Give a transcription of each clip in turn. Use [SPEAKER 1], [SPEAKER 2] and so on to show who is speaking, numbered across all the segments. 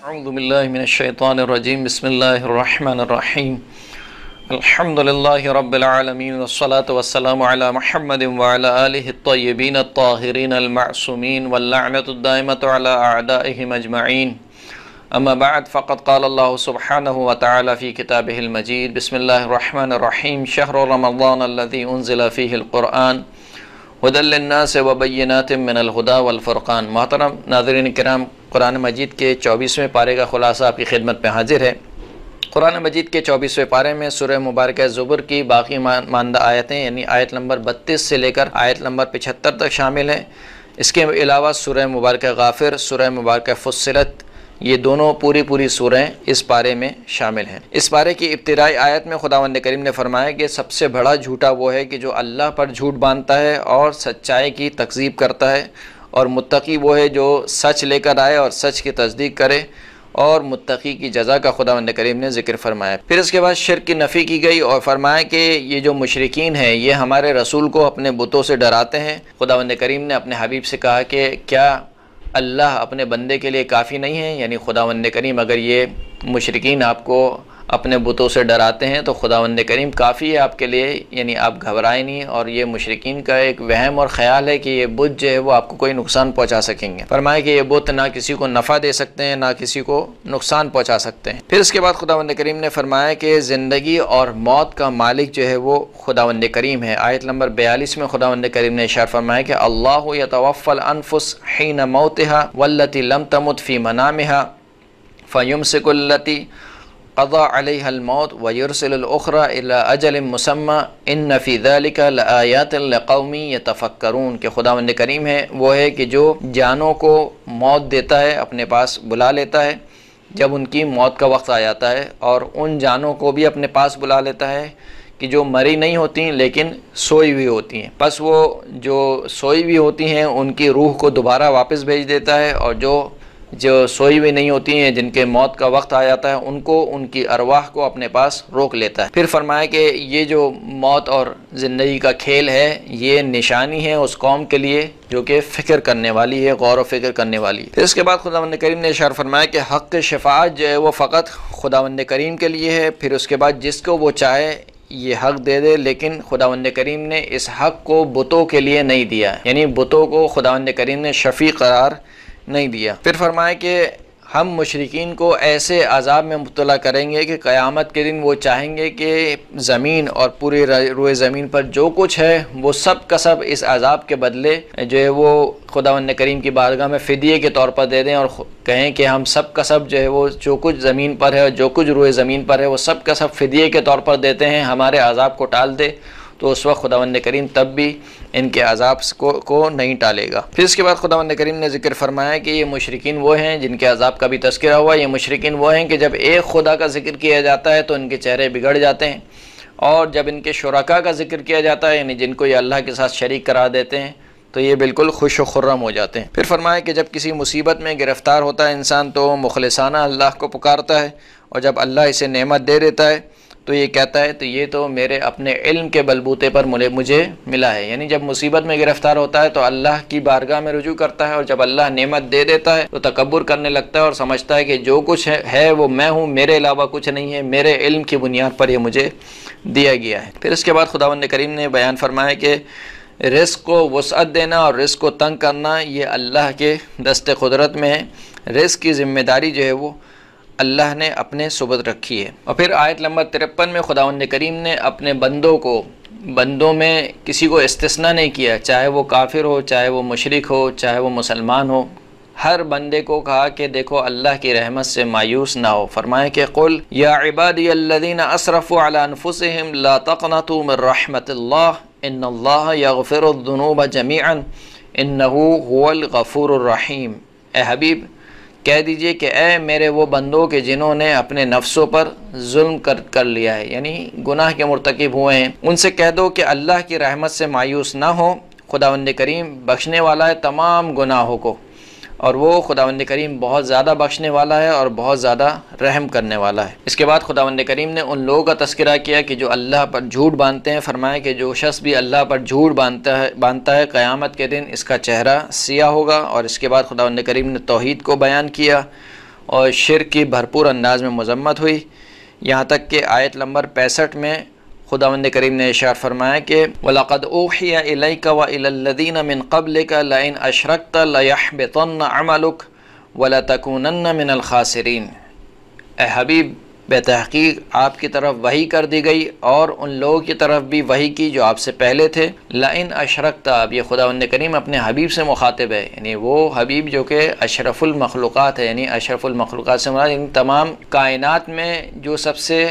[SPEAKER 1] اعوذ باللہ من الشیطان الرجیم بسم اللہ الرحمن الرحیم الحمد للہ رب العالمین والصلاة والسلام علی محمد وعلی آلہ الطیبین الطاہرین المعصومین واللعنۃ الدائمۃ علی اعدائہم اجمعین اما بعد فقد قال اللہ سبحانہ وتعالی فی کتابہ المجید بسم اللہ الرحمن الرحیم شہر رمضان الذی انزل فیہ القرآن ہدی للناس وبینات من الہدی والفرقان۔ محترم ناظرین کرام، قرآن مجید کے 24ویں پارے کا خلاصہ آپ کی خدمت میں حاضر ہے۔ قرآن مجید کے 24ویں پارے میں سورہ مبارکہ زبر کی باقی ماندہ آیتیں یعنی آیت نمبر 32 سے لے کر آیت نمبر 75 تک شامل ہیں۔ اس کے علاوہ سورہ مبارکہ غافر، سورہ مبارکہ فصلت، یہ دونوں پوری سورہیں اس پارے میں شامل ہیں۔ اس پارے کی ابتدائی آیت میں خداوند کریم نے فرمایا کہ سب سے بڑا جھوٹا وہ ہے کہ جو اللہ پر جھوٹ باندھتا ہے اور سچائی کی تکذیب کرتا ہے، اور متقی وہ ہے جو سچ لے کر آئے اور سچ کی تصدیق کرے، اور متقی کی جزا کا خداوند کریم نے ذکر فرمایا۔ پھر اس کے بعد شرک کی نفی کی گئی اور فرمایا کہ یہ جو مشرکین ہیں یہ ہمارے رسول کو اپنے بتوں سے ڈراتے ہیں۔ خداوند کریم نے اپنے حبیب سے کہا کہ کیا اللہ اپنے بندے کے لیے کافی نہیں ہے؟ یعنی خداوند کریم اگر یہ مشرکین آپ کو اپنے بتوں سے ڈراتے ہیں تو خداوند کریم کافی ہے آپ کے لیے، یعنی آپ گھبرائیں نہیں۔ اور یہ مشرکین کا ایک وہم اور خیال ہے کہ یہ بت جو ہے وہ آپ کو کوئی نقصان پہنچا سکیں گے۔ فرمایا کہ یہ بت نہ کسی کو نفع دے سکتے ہیں نہ کسی کو نقصان پہنچا سکتے ہیں۔ پھر اس کے بعد خداوند کریم نے فرمایا کہ زندگی اور موت کا مالک جو ہے وہ خداوند کریم ہے۔ آیت نمبر 42 میں خداوند کریم نے ارشاد فرمایا کہ اللہ یتوفی الانفس حین موتها والتی لم تمت فی منامها فیمسک التی قضى عليها الموت ويرسل الأخرى إلى أجل مسمى إن في ذلك لآيات لقوم يتفكرون، کہ خداوند کریم ہے وہ ہے کہ جو جانوں کو موت دیتا ہے، اپنے پاس بلا لیتا ہے جب ان کی موت کا وقت آ جاتا ہے، اور ان جانوں کو بھی اپنے پاس بلا لیتا ہے کہ جو مری نہیں ہوتی لیکن سوئی ہوئی ہوتی ہیں۔ پس وہ جو سوئی ہوئی ہوتی ہیں ان کی روح کو دوبارہ واپس بھیج دیتا ہے، اور جو سوئی ہوئی نہیں ہوتی ہیں جن کے موت کا وقت آ جاتا ہے ان کو ان کی ارواح کو اپنے پاس روک لیتا ہے۔ پھر فرمایا کہ یہ جو موت اور زندگی کا کھیل ہے یہ نشانی ہے اس قوم کے لیے جو کہ فکر کرنے والی ہے، غور و فکر کرنے والی ہے۔ پھر اس کے بعد خداوند کریم نے ارشاد فرمایا کہ حق شفاعت جو ہے وہ فقط خداوند کریم کے لیے ہے۔ پھر اس کے بعد جس کو وہ چاہے یہ حق دے دے، لیکن خداوند کریم نے اس حق کو بتوں کے لیے نہیں دیا، یعنی بتوں کو خداوند کریم نے شفیع قرار نہیں دیا۔ پھر فرمایا کہ ہم مشرکین کو ایسے عذاب میں مبتلا کریں گے کہ قیامت کے دن وہ چاہیں گے کہ زمین اور پوری روئے زمین پر جو کچھ ہے وہ سب کا سب اس عذاب کے بدلے جو ہے وہ خداوند کریم کی بارگاہ میں فدیے کے طور پر دے دیں، اور کہیں کہ ہم سب کا سب جو ہے وہ جو کچھ زمین پر ہے اور جو کچھ روئے زمین پر ہے وہ سب کا سب فدیے کے طور پر دیتے ہیں، ہمارے عذاب کو ٹال دے۔ تو اس وقت خداوند کریم تب بھی ان کے عذاب کو نہیں ٹالے گا۔ پھر اس کے بعد خداوند کریم نے ذکر فرمایا کہ یہ مشرکین وہ ہیں جن کے عذاب کا بھی تذکرہ ہوا۔ یہ مشرکین وہ ہیں کہ جب ایک خدا کا ذکر کیا جاتا ہے تو ان کے چہرے بگڑ جاتے ہیں، اور جب ان کے شرکاء کا ذکر کیا جاتا ہے یعنی جن کو یہ اللہ کے ساتھ شریک قرار دیتے ہیں تو یہ بالکل خوش و خرم ہو جاتے ہیں۔ پھر فرمایا کہ جب کسی مصیبت میں گرفتار ہوتا ہے انسان تو مخلصانہ اللہ کو پکارتا ہے، اور جب اللہ اسے نعمت دے دیتا ہے تو یہ کہتا ہے تو یہ تو میرے اپنے علم کے بلبوتے پر مجھے ملا ہے، یعنی جب مصیبت میں گرفتار ہوتا ہے تو اللہ کی بارگاہ میں رجوع کرتا ہے، اور جب اللہ نعمت دے دیتا ہے تو تکبر کرنے لگتا ہے اور سمجھتا ہے کہ جو کچھ ہے وہ میں ہوں، میرے علاوہ کچھ نہیں ہے، میرے علم کی بنیاد پر یہ مجھے دیا گیا ہے۔ پھر اس کے بعد خداوند کریم نے بیان فرمایا کہ رزق کو وسعت دینا اور رزق کو تنگ کرنا یہ اللہ کے دست قدرت میں ہے۔ رزق کی ذمہ داری جو ہے وہ اللہ نے اپنے سبت رکھی ہے۔ اور پھر آیت نمبر 53 میں خداوند کریم نے اپنے بندوں میں کسی کو استثناء نہیں کیا، چاہے وہ کافر ہو، چاہے وہ مشرک ہو، چاہے وہ مسلمان ہو، ہر بندے کو کہا کہ دیکھو اللہ کی رحمت سے مایوس نہ ہو۔ فرمایا کہ قل یا عبادی الذین اسرفوا علی انفسہم لا تقنطوا من رحمت اللہ ان اللہ یغفر الذنوب جمیعا انہ هو الغفور الرحیم۔ اے حبیب کہہ دیجئے کہ اے میرے وہ بندوں کہ جنہوں نے اپنے نفسوں پر ظلم کر لیا ہے، یعنی گناہ کے مرتکب ہوئے ہیں، ان سے کہہ دو کہ اللہ کی رحمت سے مایوس نہ ہو، خداوند کریم بخشنے والا ہے تمام گناہوں کو، اور وہ خداوند کریم بہت زیادہ بخشنے والا ہے اور بہت زیادہ رحم کرنے والا ہے۔ اس کے بعد خداوند کریم نے ان لوگوں کا تذکرہ کیا کہ جو اللہ پر جھوٹ باندھتے ہیں۔ فرمایا کہ جو شخص بھی اللہ پر جھوٹ باندھتا ہے قیامت کے دن اس کا چہرہ سیاہ ہوگا۔ اور اس کے بعد خداوند کریم نے توحید کو بیان کیا اور شرک کی بھرپور انداز میں مذمت ہوئی، یہاں تک کہ آیت نمبر 65 میں خداوند کریم نے ارشاد فرمایا کہ وَلَقَدْ أُوحِيَ إِلَيْكَ وَإِلَى الَّذِينَ مِن قَبْلِكَ لَئِنْ أَشْرَكْتَ لَيَحْبِطَنَّ عَمَلُكَ وَلَتَكُونَنَّ مِنَ الْخَاسِرِينَ۔ اے حبیب، بے تحقیق آپ کی طرف وحی کر دی گئی اور ان لوگوں کی طرف بھی وحی کی جو آپ سے پہلے تھے۔ لَئِنْ أَشْرَكْتَ، اب یہ خداوند کریم اپنے حبیب سے مخاطب ہے، یعنی وہ حبیب جو کہ اشرف المخلوقات ہے، یعنی اشرف المخلوقات سے مراد ان تمام کائنات میں جو سب سے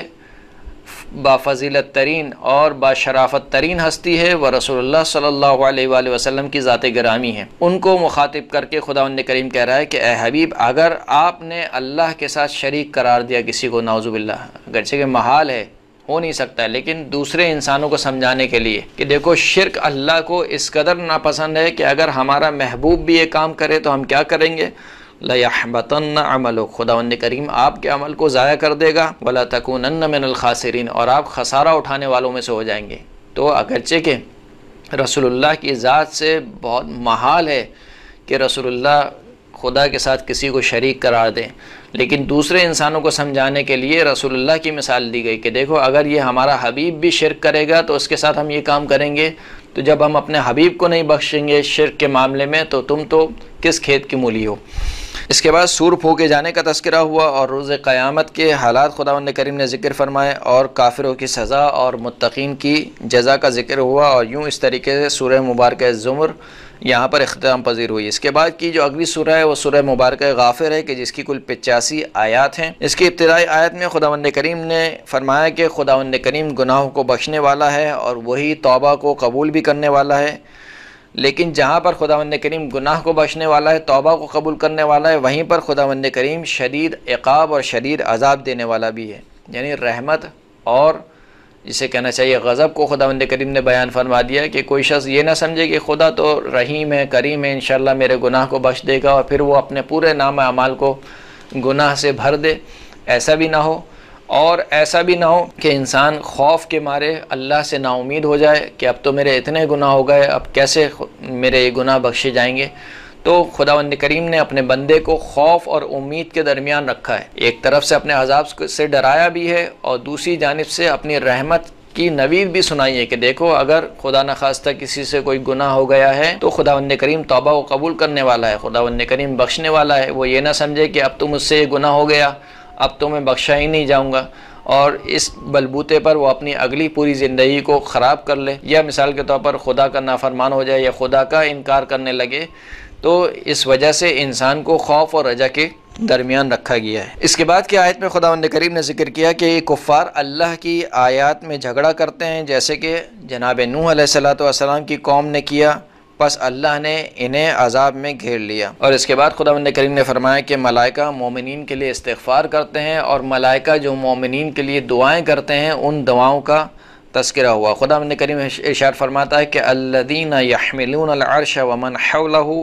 [SPEAKER 1] بافضیلت ترین اور باشرافت ترین ہستی ہے وہ رسول اللہ صلی اللہ علیہ وآلہ وسلم کی ذات گرامی ہے۔ ان کو مخاطب کر کے خداوند کریم کہہ رہا ہے کہ اے حبیب، اگر آپ نے اللہ کے ساتھ شریک قرار دیا کسی کو، نعوذ باللہ، اگرچہ کہ محال ہے، ہو نہیں سکتا ہے، لیکن دوسرے انسانوں کو سمجھانے کے لیے کہ دیکھو شرک اللہ کو اس قدر ناپسند ہے کہ اگر ہمارا محبوب بھی یہ کام کرے تو ہم کیا کریں گے؟ لَيَحْبَطَنَّ عَمَلُكَ، خداوند کریم آپ کے عمل کو ضائع کر دے گا، وَلَتَكُونَنَّ مِنَ الْخَاسِرِينَ، اور آپ خسارہ اٹھانے والوں میں سے ہو جائیں گے۔ تو اگرچہ کہ رسول اللہ کی ذات سے بہت محال ہے کہ رسول اللہ خدا کے ساتھ کسی کو شریک قرار دیں، لیکن دوسرے انسانوں کو سمجھانے کے لیے رسول اللہ کی مثال دی گئی کہ دیکھو اگر یہ ہمارا حبیب بھی شرک کرے گا تو اس کے ساتھ ہم یہ کام کریں گے، تو جب ہم اپنے حبیب کو نہیں بخشیں گے شرک کے معاملے میں تو تم تو کس کھیت کی مولی ہو۔ اس کے بعد سور پھونکے جانے کا تذکرہ ہوا اور روز قیامت کے حالات خداوند کریم نے ذکر فرمائے اور کافروں کی سزا اور متقین کی جزا کا ذکر ہوا، اور یوں اس طریقے سے سورہ مبارکہ زمر یہاں پر اختتام پذیر ہوئی۔ اس کے بعد کی جو اگلی سورہ ہے وہ سورہ مبارکہ غافر ہے کہ جس کی کل 85 آیات ہیں۔ اس کی ابتدائی آیت میں خداوند کریم نے فرمایا کہ خداوند کریم گناہوں کو بخشنے والا ہے اور وہی توبہ کو قبول بھی کرنے والا ہے، لیکن جہاں پر خداوند کریم گناہ کو بخشنے والا ہے، توبہ کو قبول کرنے والا ہے، وہیں پر خداوند کریم شدید عقاب اور شدید عذاب دینے والا بھی ہے، یعنی رحمت اور جسے کہنا چاہیے غضب کو خداوند کریم نے بیان فرما دیا کہ کوئی شخص یہ نہ سمجھے کہ خدا تو رحیم ہے، کریم ہے، انشاءاللہ میرے گناہ کو بخش دے گا اور پھر وہ اپنے پورے نام اعمال کو گناہ سے بھر دے، ایسا بھی نہ ہو۔ اور ایسا بھی نہ ہو کہ انسان خوف کے مارے اللہ سے نا امید ہو جائے کہ اب تو میرے اتنے گناہ ہو گئے، اب کیسے میرے یہ گناہ بخشے جائیں گے۔ تو خداوند کریم نے اپنے بندے کو خوف اور امید کے درمیان رکھا ہے، ایک طرف سے اپنے عذاب سے ڈرایا بھی ہے اور دوسری جانب سے اپنی رحمت کی نوید بھی سنائی ہے کہ دیکھو اگر خدا نخواستہ کسی سے کوئی گناہ ہو گیا ہے تو خداوند کریم توبہ کو قبول کرنے والا ہے، خداوند کریم بخشنے والا ہے۔ وہ یہ نہ سمجھے کہ اب تو مجھ سے یہ گناہ ہو گیا، اب تو میں بخشا ہی نہیں جاؤں گا، اور اس بلبوتے پر وہ اپنی اگلی پوری زندگی کو خراب کر لے، یا مثال کے طور پر خدا کا نافرمان ہو جائے یا خدا کا انکار کرنے لگے۔ تو اس وجہ سے انسان کو خوف اور رجا کے درمیان رکھا گیا ہے۔ اس کے بعد کی آیت میں خداوند کریم نے ذکر کیا کہ یہ کفار اللہ کی آیات میں جھگڑا کرتے ہیں، جیسے کہ جناب نوح علیہ السلام کی قوم نے کیا، پس اللہ نے انہیں عذاب میں گھیر لیا۔ اور اس کے بعد خداوند کریم نے فرمایا کہ ملائکہ مومنین کے لیے استغفار کرتے ہیں، اور ملائکہ جو مومنین کے لیے دعائیں کرتے ہیں ان دعاؤں کا تذکرہ ہوا۔ خداوند کریم ارشاد فرماتا ہے کہ الذین یحملون العرش ومن حولہ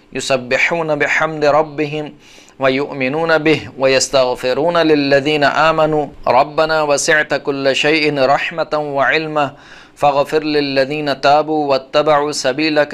[SPEAKER 1] یسبحون بحمد ربہم ویؤمنون بہ ویستغفرون للذین آمنوا ربنا وسعت کل شیء رحمتا وعلما فاغفر للذین تابوا واتبعوا سبیلک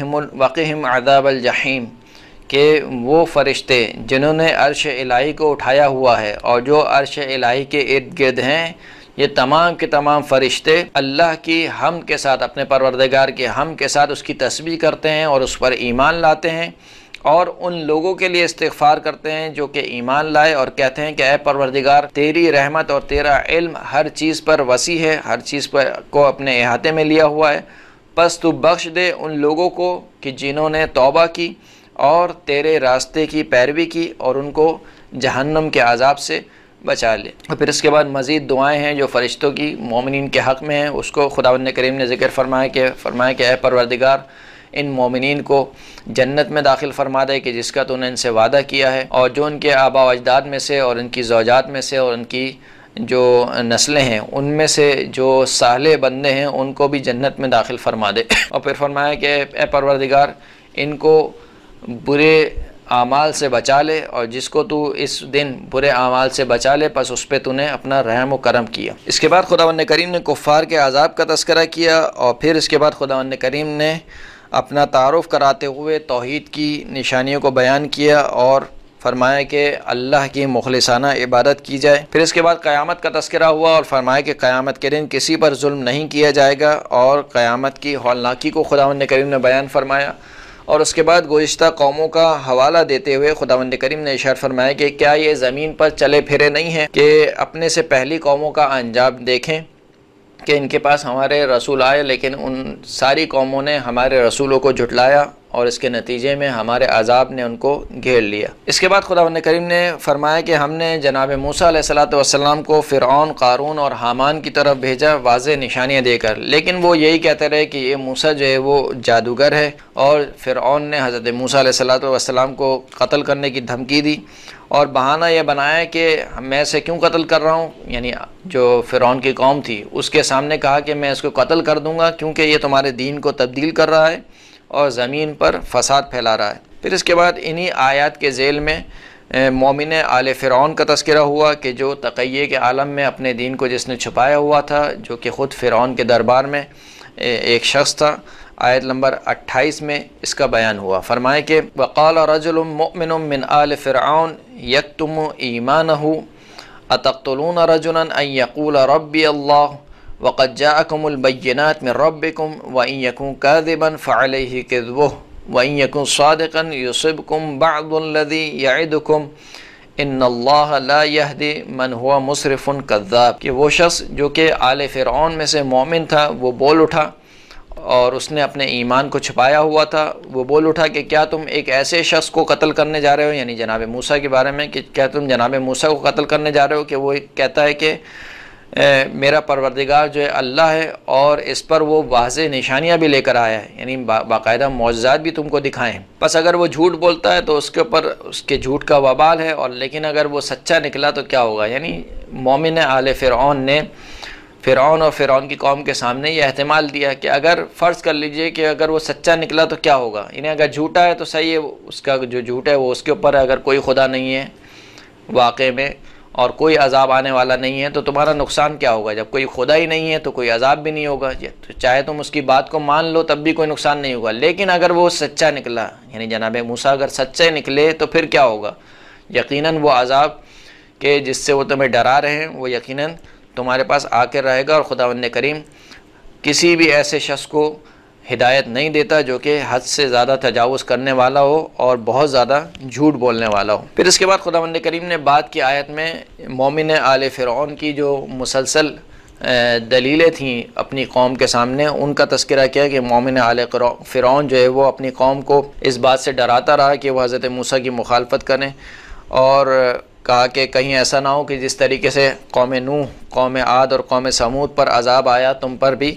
[SPEAKER 1] وقہم عذاب الجحیم، کہ وہ فرشتے جنہوں نے عرش الہی کو اٹھایا ہوا ہے اور جو عرش الہی کے ارد گرد ہیں، یہ تمام کے تمام فرشتے اللہ کی حمد کے ساتھ، اپنے پروردگار کی حمد کے ساتھ اس کی تسبیح کرتے ہیں اور اس پر ایمان لاتے ہیں، اور ان لوگوں کے لیے استغفار کرتے ہیں جو کہ ایمان لائے اور کہتے ہیں کہ اے پروردگار تیری رحمت اور تیرا علم ہر چیز پر وسیع ہے، ہر چیز پر کو اپنے احاطے میں لیا ہوا ہے، پس تو بخش دے ان لوگوں کو کہ جنہوں نے توبہ کی اور تیرے راستے کی پیروی کی اور ان کو جہنم کے عذاب سے بچا لے۔ اور پھر اس کے بعد مزید دعائیں ہیں جو فرشتوں کی مومنین کے حق میں ہیں، اس کو خداوند کریم نے ذکر فرمایا کہ اے پروردگار ان مومنین کو جنت میں داخل فرما دے کہ جس کا تو نے ان سے وعدہ کیا ہے، اور جو ان کے آباء و اجداد میں سے اور ان کی زوجات میں سے اور ان کی جو نسلیں ہیں ان میں سے جو صالح بندے ہیں ان کو بھی جنت میں داخل فرما دے۔ اور پھر فرمایا کہ اے پروردگار ان کو برے اعمال سے بچا لے، اور جس کو تو اس دن برے اعمال سے بچا لے پس اس پہ تو نے اپنا رحم و کرم کیا۔ اس کے بعد خداوند کریم نے کفار کے عذاب کا تذکرہ کیا، اور پھر اس کے بعد خداوند کریم نے اپنا تعارف کراتے ہوئے توحید کی نشانیوں کو بیان کیا اور فرمایا کہ اللہ کی مخلصانہ عبادت کی جائے۔ پھر اس کے بعد قیامت کا تذکرہ ہوا اور فرمایا کہ قیامت کے دن کسی پر ظلم نہیں کیا جائے گا، اور قیامت کی ہولناکی کو خداوند کریم نے بیان فرمایا۔ اور اس کے بعد گزشتہ قوموں کا حوالہ دیتے ہوئے خداوند کریم نے ارشاد فرمایا کہ کیا یہ زمین پر چلے پھرے نہیں ہیں کہ اپنے سے پہلی قوموں کا انجام دیکھیں کہ ان کے پاس ہمارے رسول آئے، لیکن ان ساری قوموں نے ہمارے رسولوں کو جھٹلایا اور اس کے نتیجے میں ہمارے عذاب نے ان کو گھیر لیا۔ اس کے بعد خداوند کریم نے فرمایا کہ ہم نے جناب موسیٰ علیہ السلام کو فرعون، قارون اور حامان کی طرف بھیجا واضح نشانیاں دے کر، لیکن وہ یہی کہتے رہے کہ یہ موسیٰ جو ہے وہ جادوگر ہے، اور فرعون نے حضرت موسیٰ علیہ السلام کو قتل کرنے کی دھمکی دی، اور بہانہ یہ بنایا کہ میں اسے کیوں قتل کر رہا ہوں، یعنی جو فرعون کی قوم تھی اس کے سامنے کہا کہ میں اس کو قتل کر دوں گا کیونکہ یہ تمہارے دین کو تبدیل کر رہا ہے اور زمین پر فساد پھیلا رہا ہے۔ پھر اس کے بعد انہی آیات کے ذیل میں مومن آل فرعون کا تذکرہ ہوا کہ جو تقیے کے عالم میں اپنے دین کو جس نے چھپایا ہوا تھا، جو کہ خود فرعون کے دربار میں ایک شخص تھا۔ آیت نمبر 28 میں اس کا بیان ہوا، فرمائے کہ وقال رجل مؤمن من آل فرعون یکتم ایمانہ اتقتلون رجلا ان یقول ربی اللہ وقد جاءکم البینات من ربکم وان یکن کاذبا فعلیہ کذبہ وان یکن صادقا یصبکم بعض الذی یعدکم ان اللہ لا یہدی من ہوا مسرف کذاب، کہ وہ شخص جو کہ آل فرعون میں سے مومن تھا وہ بول اٹھا، اور اس نے اپنے ایمان کو چھپایا ہوا تھا، وہ بول اٹھا کہ کیا تم ایک ایسے شخص کو قتل کرنے جا رہے ہو، یعنی جناب موسیٰ کے بارے میں، کہ کیا تم جناب موسیٰ کو قتل کرنے جا رہے ہو، کہ وہ کہتا ہے کہ میرا پروردگار جو ہے اللہ ہے، اور اس پر وہ واضح نشانیاں بھی لے کر آیا ہے، یعنی باقاعدہ معجزات بھی تم کو دکھائیں۔ بس اگر وہ جھوٹ بولتا ہے تو اس کے اوپر اس کے جھوٹ کا وبال ہے، اور لیکن اگر وہ سچا نکلا تو کیا ہوگا۔ یعنی مومن آل فرعون نے فرعون اور فرعون کی قوم کے سامنے یہ احتمال دیا کہ اگر فرض کر لیجئے کہ اگر وہ سچا نکلا تو کیا ہوگا، یعنی اگر جھوٹا ہے تو صحیح ہے، اس کا جو جھوٹ ہے وہ اس کے اوپر ہے، اگر کوئی خدا نہیں ہے واقع میں اور کوئی عذاب آنے والا نہیں ہے تو تمہارا نقصان کیا ہوگا، جب کوئی خدا ہی نہیں ہے تو کوئی عذاب بھی نہیں ہوگا، تو چاہے تم اس کی بات کو مان لو تب بھی کوئی نقصان نہیں ہوگا۔ لیکن اگر وہ سچا نکلا، یعنی جناب موسیٰ اگر سچے نکلے تو پھر کیا ہوگا، یقیناً وہ عذاب کہ جس سے وہ تمہیں ڈرا رہے ہیں وہ یقیناً تمہارے پاس آ کر رہے گا، اور خداوند کریم کسی بھی ایسے شخص کو ہدایت نہیں دیتا جو کہ حد سے زیادہ تجاوز کرنے والا ہو اور بہت زیادہ جھوٹ بولنے والا ہو۔ پھر اس کے بعد خداوند کریم نے بعد کی آیت میں مومن آل فرعون کی جو مسلسل دلیلیں تھیں اپنی قوم کے سامنے، ان کا تذکرہ کیا کہ مومن آل فرعون جو ہے وہ اپنی قوم کو اس بات سے ڈراتا رہا کہ وہ حضرت موسیٰ کی مخالفت کریں، اور کہا کہ کہیں ایسا نہ ہو کہ جس طریقے سے قوم نوح، قوم عاد اور قوم سمود پر عذاب آیا تم پر بھی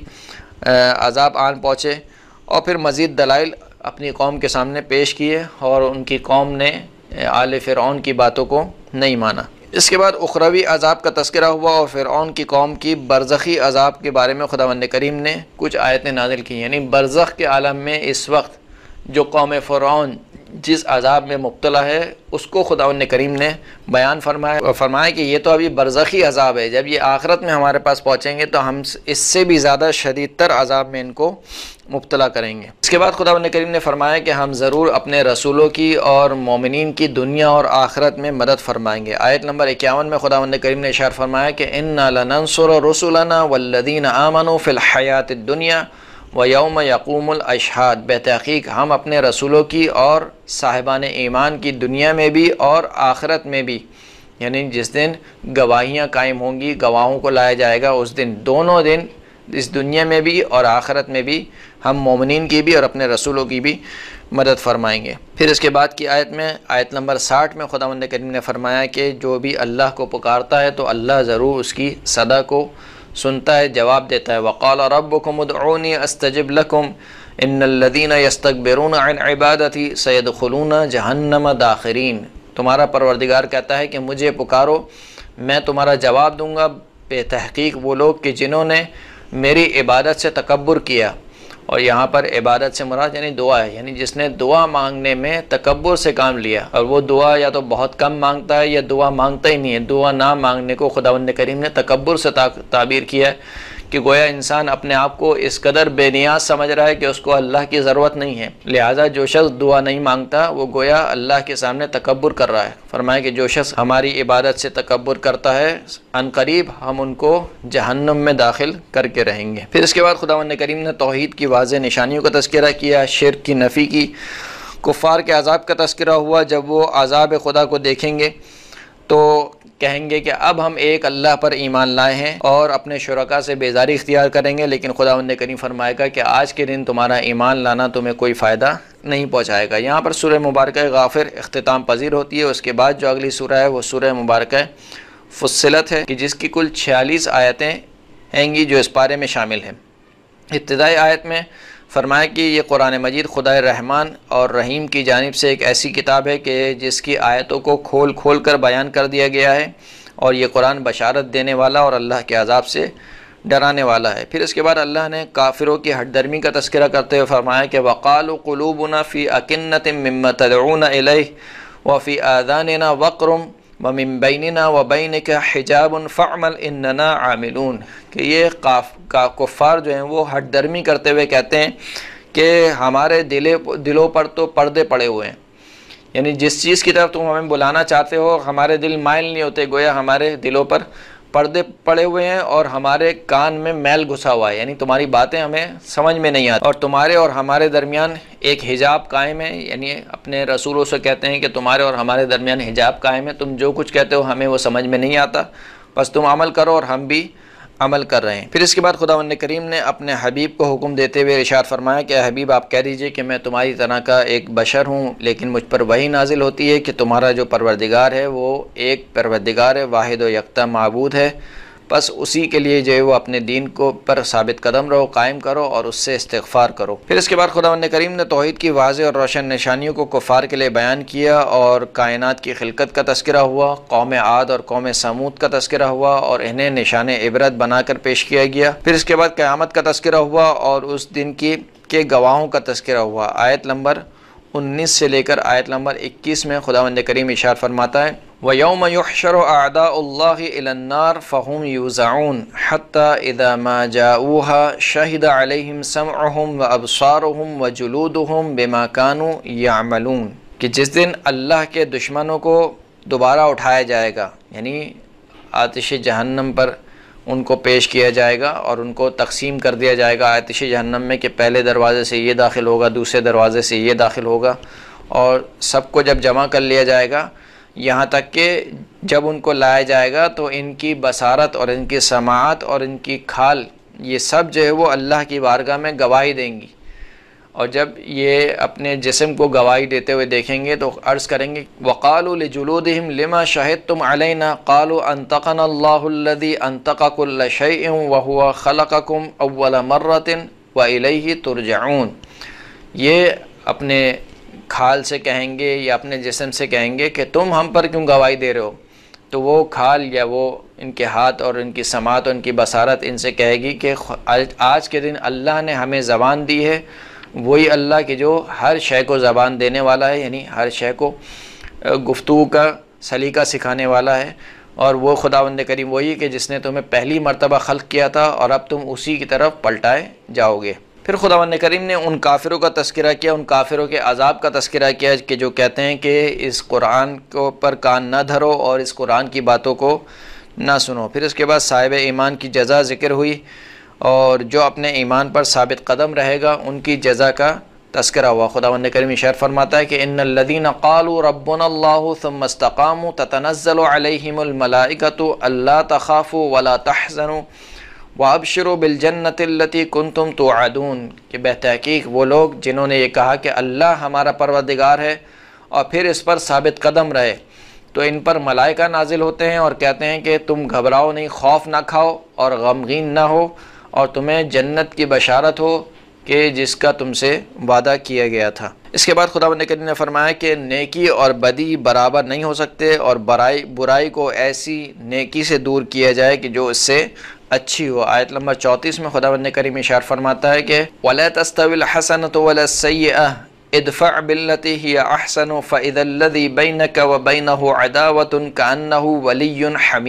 [SPEAKER 1] عذاب آن پہنچے۔ اور پھر مزید دلائل اپنی قوم کے سامنے پیش کیے، اور ان کی قوم نے آل فرعون کی باتوں کو نہیں مانا۔ اس کے بعد اخروی عذاب کا تذکرہ ہوا، اور فرعون کی قوم کی برزخی عذاب کے بارے میں خداوند کریم نے کچھ آیتیں نازل کی، یعنی برزخ کے عالم میں اس وقت جو قوم فرعون جس عذاب میں مبتلا ہے اس کو خداوند کریم نے بیان فرمایا، اور فرمایا کہ یہ تو ابھی برزخی عذاب ہے، جب یہ آخرت میں ہمارے پاس پہنچیں گے تو ہم اس سے بھی زیادہ شدید تر عذاب میں ان کو مبتلا کریں گے۔ اس کے بعد خداوند کریم نے فرمایا کہ ہم ضرور اپنے رسولوں کی اور مومنین کی دنیا اور آخرت میں مدد فرمائیں گے۔ آیت نمبر 51 میں خداوند کریم نے ارشاد فرمایا کہ اِنَّا لَنَنصُرُ رُسُلَنَا وَالَّذِينَ آمَنُوا فِي الْحَيَاةِ الدُّنْيَا وَيَوْمَ يَقُومُ الْأَشْهَادُ، بے تحقیق ہم اپنے رسولوں کی اور صاحبان ایمان کی دنیا میں بھی اور آخرت میں بھی، یعنی جس دن گواہیاں قائم ہوں گی، گواہوں کو لایا جائے گا اس دن، دونوں دن اس دنیا میں بھی اور آخرت میں بھی ہم مومنین کی بھی اور اپنے رسولوں کی بھی مدد فرمائیں گے۔ پھر اس کے بعد کی آیت میں آیت نمبر 60 میں خداوند کریم نے فرمایا کہ جو بھی اللہ کو پکارتا ہے تو اللہ ضرور اس کی صدا کو سنتا ہے، جواب دیتا ہے۔ وقال ربکم ادعونی استجب لکم ان الذین یستکبرون عن عبادتی سیدخلون جہنم داخرین، تمہارا پروردگار کہتا ہے کہ مجھے پکارو میں تمہارا جواب دوں گا، بے تحقیق وہ لوگ کہ جنہوں نے میری عبادت سے تکبر کیا، اور یہاں پر عبادت سے مراد یعنی دعا ہے، یعنی جس نے دعا مانگنے میں تکبر سے کام لیا، اور وہ دعا یا تو بہت کم مانگتا ہے یا دعا مانگتا ہی نہیں ہے، دعا نہ مانگنے کو خداوند کریم نے تکبر سے تعبیر کیا ہے کہ گویا انسان اپنے آپ کو اس قدر بے نیاز سمجھ رہا ہے کہ اس کو اللہ کی ضرورت نہیں ہے، لہٰذا جو شخص دعا نہیں مانگتا وہ گویا اللہ کے سامنے تکبر کر رہا ہے۔ فرمایا کہ جو شخص ہماری عبادت سے تکبر کرتا ہے عنقریب ہم ان کو جہنم میں داخل کر کے رہیں گے۔ پھر اس کے بعد خداوند کریم نے توحید کی واضح نشانیوں کا تذکرہ کیا، شرک کی نفی کی، کفار کے عذاب کا تذکرہ ہوا۔ جب وہ عذاب خدا کو دیکھیں گے تو کہیں گے کہ اب ہم ایک اللہ پر ایمان لائے ہیں اور اپنے شرکا سے بیزاری اختیار کریں گے، لیکن خداوند کریم فرمائے گا کہ آج کے دن تمہارا ایمان لانا تمہیں کوئی فائدہ نہیں پہنچائے گا۔ یہاں پر سورہ مبارکہ غافر اختتام پذیر ہوتی ہے۔ اس کے بعد جو اگلی سورہ ہے وہ سورہ مبارکہ فصلت ہے کہ جس کی کل 46 آیتیں ہیں گی جو اس پارے میں شامل ہیں۔ ابتدائی آیت میں فرمایا کہ یہ قرآن مجید خدائے رحمان اور رحیم کی جانب سے ایک ایسی کتاب ہے کہ جس کی آیتوں کو کھول کھول کر بیان کر دیا گیا ہے، اور یہ قرآن بشارت دینے والا اور اللہ کے عذاب سے ڈرانے والا ہے۔ پھر اس کے بعد اللہ نے کافروں کی ہٹ درمی کا تذکرہ کرتے ہوئے فرمایا کہ وَقَالُوا قُلُوبُنَا فِي أَكِنَّةٍ مِّمَّا تَدْعُونَ إِلَيْهِ وَفِي آذَانِنَا وَقْرٌ وَمِن بَيْنِنَا وَبَيْنِكَ حِجَابٌ فَاعْمَلْ إِنَّنَا عَامِلُونَ، کہ یہ کفار جو ہیں وہ ہٹ درمی کرتے ہوئے کہتے ہیں کہ ہمارے دلوں پر تو پردے پڑے ہوئے ہیں، یعنی جس چیز کی طرف تم ہمیں بلانا چاہتے ہو ہمارے دل مائل نہیں ہوتے، گویا ہمارے دلوں پر پردے پڑے ہوئے ہیں اور ہمارے کان میں میل گھسا ہوا ہے، یعنی تمہاری باتیں ہمیں سمجھ میں نہیں آتی، اور تمہارے اور ہمارے درمیان ایک حجاب قائم ہے، یعنی اپنے رسولوں سے کہتے ہیں کہ تمہارے اور ہمارے درمیان حجاب قائم ہے، تم جو کچھ کہتے ہو ہمیں وہ سمجھ میں نہیں آتا، بس تم عمل کرو اور ہم بھی عمل کر رہے ہیں۔ پھر اس کے بعد خداوند کریم نے اپنے حبیب کو حکم دیتے ہوئے ارشاد فرمایا کہ اے حبیب آپ کہہ دیجئے کہ میں تمہاری طرح کا ایک بشر ہوں، لیکن مجھ پر وحی نازل ہوتی ہے کہ تمہارا جو پروردگار ہے وہ ایک پروردگار ہے، واحد و یکتا معبود ہے، بس اسی کے لیے جو ہے وہ اپنے دین کو پر ثابت قدم رہو، قائم کرو اور اس سے استغفار کرو۔ پھر اس کے بعد خداوند کریم نے توحید کی واضح اور روشن نشانیوں کو کفار کے لیے بیان کیا، اور کائنات کی خلقت کا تذکرہ ہوا، قوم عاد اور قوم سمود کا تذکرہ ہوا اور انہیں نشان عبرت بنا کر پیش کیا گیا۔ پھر اس کے بعد قیامت کا تذکرہ ہوا اور اس دن کے گواہوں کا تذکرہ ہوا۔ آیت نمبر 19 سے لے کر آیت نمبر 21 میں خداوند کریم ارشاد فرماتا ہے وَيَوْمَ يُحْشَرُ أَعْدَاءُ اللَّهِ إِلَى النَّارِ فَهُمْ يُوزَعُونَ حَتَّى إِذَا مَا جَاءُوهَا شَهِدَ عَلَيْهِمْ سَمْعُهُمْ وَأَبْصَارُهُمْ وَجُلُودُهُم بِمَا كَانُوا يَعْمَلُونَ، کہ جس دن اللہ کے دشمنوں کو دوبارہ اٹھایا جائے گا، یعنی آتش جہنم پر ان کو پیش کیا جائے گا اور ان کو تقسیم کر دیا جائے گا آتش جہنم میں کہ پہلے دروازے سے یہ داخل ہوگا، دوسرے دروازے سے یہ داخل ہوگا، اور سب کو جب جمع کر لیا جائے گا یہاں تک کہ جب ان کو لایا جائے گا تو ان کی بصارت اور ان کی سماعت اور ان کی کھال یہ سب جو ہے وہ اللہ کی بارگاہ میں گواہی دیں گی، اور جب یہ اپنے جسم کو گواہی دیتے ہوئے دیکھیں گے تو عرض کریں گے وَقَالُوا لِجُلُودِهِمْ لِمَا شَهِدْتُمْ عَلَيْنَا قَالُوا أَنْطَقَنَا اللَّهُ الَّذِي أَنْطَقَ كُلَّ شَيْءٍ وَهُوَ خَلَقَكُمْ أَوَّلَ مَرَّةٍ وَإِلَيْهِ تُرْجَعُونَ، یہ اپنے کھال سے کہیں گے یا اپنے جسم سے کہیں گے کہ تم ہم پر کیوں گواہی دے رہے ہو، تو وہ کھال یا وہ ان کے ہاتھ اور ان کی سماعت اور ان کی بصارت ان سے کہے گی کہ آج کے دن اللہ نے ہمیں زبان دی ہے، وہی اللہ کہ جو ہر شے کو زبان دینے والا ہے، یعنی ہر شے کو گفتگو کا سلیقہ سکھانے والا ہے، اور وہ خداوند کریم وہی کہ جس نے تمہیں پہلی مرتبہ خلق کیا تھا اور اب تم اسی کی طرف پلٹائے جاؤ گے۔ پھر خداوند کریم نے ان کافروں کا تذکرہ کیا، ان کافروں کے عذاب کا تذکرہ کیا کہ جو کہتے ہیں کہ اس قرآن کو پر کان نہ دھرو اور اس قرآن کی باتوں کو نہ سنو۔ پھر اس کے بعد صاحب ایمان کی جزا ذکر ہوئی، اور جو اپنے ایمان پر ثابت قدم رہے گا ان کی جزا کا تذکرہ ہوا۔ خداوند کریم ارشاد فرماتا ہے کہ ان الذین قالوا ربنا اللہ ثم استقاموا تتنزل علیہم الملائکۃ الا تخافوا ولا تحزنوا وَأَبْشِرُوا بِالْجَنَّةِ الَّتِي كُنْتُمْ تُوعَدُونَ، کہ بتحقیق وہ لوگ جنہوں نے یہ کہا کہ اللہ ہمارا پروردگار ہے اور پھر اس پر ثابت قدم رہے، تو ان پر ملائکہ نازل ہوتے ہیں اور کہتے ہیں کہ تم گھبراؤ نہیں، خوف نہ کھاؤ اور غمگین نہ ہو، اور تمہیں جنت کی بشارت ہو کہ جس کا تم سے وعدہ کیا گیا تھا۔ اس کے بعد خداوند کریم نے فرمایا کہ نیکی اور بدی برابر نہیں ہو سکتے، اور برائی کو ایسی نیکی سے دور کیا جائے کہ جو اس سے اچھی ہو۔ آیت نمبر 34 میں خداوند کریم ارشاد فرماتا ہے کہ وَلَا تَسْتَوِي الْحَسَنَةُ وَلَا السَّيِّئَةُ ادْفَعْ بِالَّتِي هِيَ أَحْسَنُ فَإِذَا الَّذِي بَيْنَكَ وَبَيْنَهُ عَدَاوَةٌ كَأَنَّهُ وَلِيٌّ حَمِيمٌ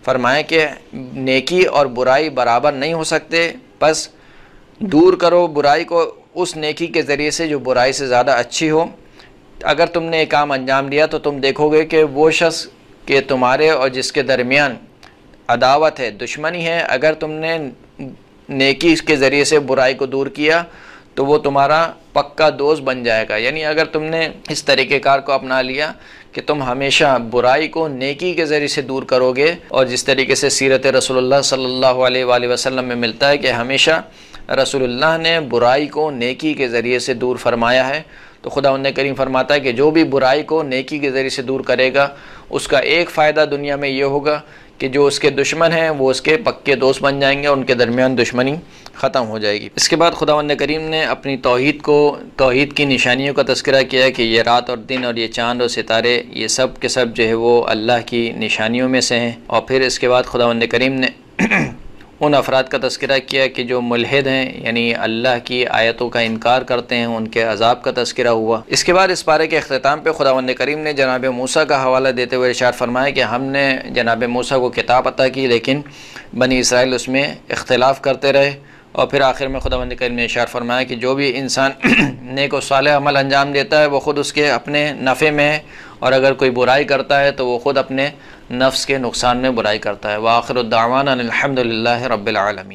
[SPEAKER 1] فرمایا کہ نیکی اور برائی برابر نہیں ہو سکتے، بس دور کرو برائی کو اس نیکی کے ذریعے سے جو برائی سے زیادہ اچھی ہو۔ اگر تم نے ایک کام انجام دیا تو تم دیکھو گے کہ وہ شخص کہ تمہارے اور جس کے درمیان عداوت ہے، دشمنی ہے، اگر تم نے نیکی کے ذریعے سے برائی کو دور کیا تو وہ تمہارا پکا دوست بن جائے گا۔ یعنی اگر تم نے اس طریقہ کار کو اپنا لیا کہ تم ہمیشہ برائی کو نیکی کے ذریعے سے دور کرو گے، اور جس طریقے سے سیرت رسول اللہ صلی اللہ علیہ وآلہ وسلم میں ملتا ہے کہ ہمیشہ رسول اللہ نے برائی کو نیکی کے ذریعے سے دور فرمایا ہے، تو خداوند کریم فرماتا ہے کہ جو بھی برائی کو نیکی کے ذریعے سے دور کرے گا اس کا ایک فائدہ دنیا میں یہ ہوگا کہ جو اس کے دشمن ہیں وہ اس کے پکے دوست بن جائیں گے، ان کے درمیان دشمنی ختم ہو جائے گی۔ اس کے بعد خداوند کریم نے اپنی توحید کی نشانیوں کا تذکرہ کیا کہ یہ رات اور دن اور یہ چاند اور ستارے یہ سب کے سب جو ہے وہ اللہ کی نشانیوں میں سے ہیں۔ اور پھر اس کے بعد خداوند کریم نے ان افراد کا تذکرہ کیا کہ جو ملحد ہیں، یعنی اللہ کی آیتوں کا انکار کرتے ہیں، ان کے عذاب کا تذکرہ ہوا۔ اس کے بعد اس پارے کے اختتام پہ خداوند کریم نے جناب موسیٰ کا حوالہ دیتے ہوئے ارشاد فرمایا کہ ہم نے جناب موسیٰ کو کتاب عطا کی، لیکن بنی اسرائیل اس میں اختلاف کرتے رہے، اور پھر آخر میں خداوند کریم نے ارشاد فرمایا کہ جو بھی انسان نیک و صالح عمل انجام دیتا ہے وہ خود اس کے اپنے نفع میں ہے، اور اگر کوئی برائی کرتا ہے تو وہ خود اپنے نفس کے نقصان میں برائی کرتا ہے۔ وآخر الدعوانا الحمد للہ رب العالمین۔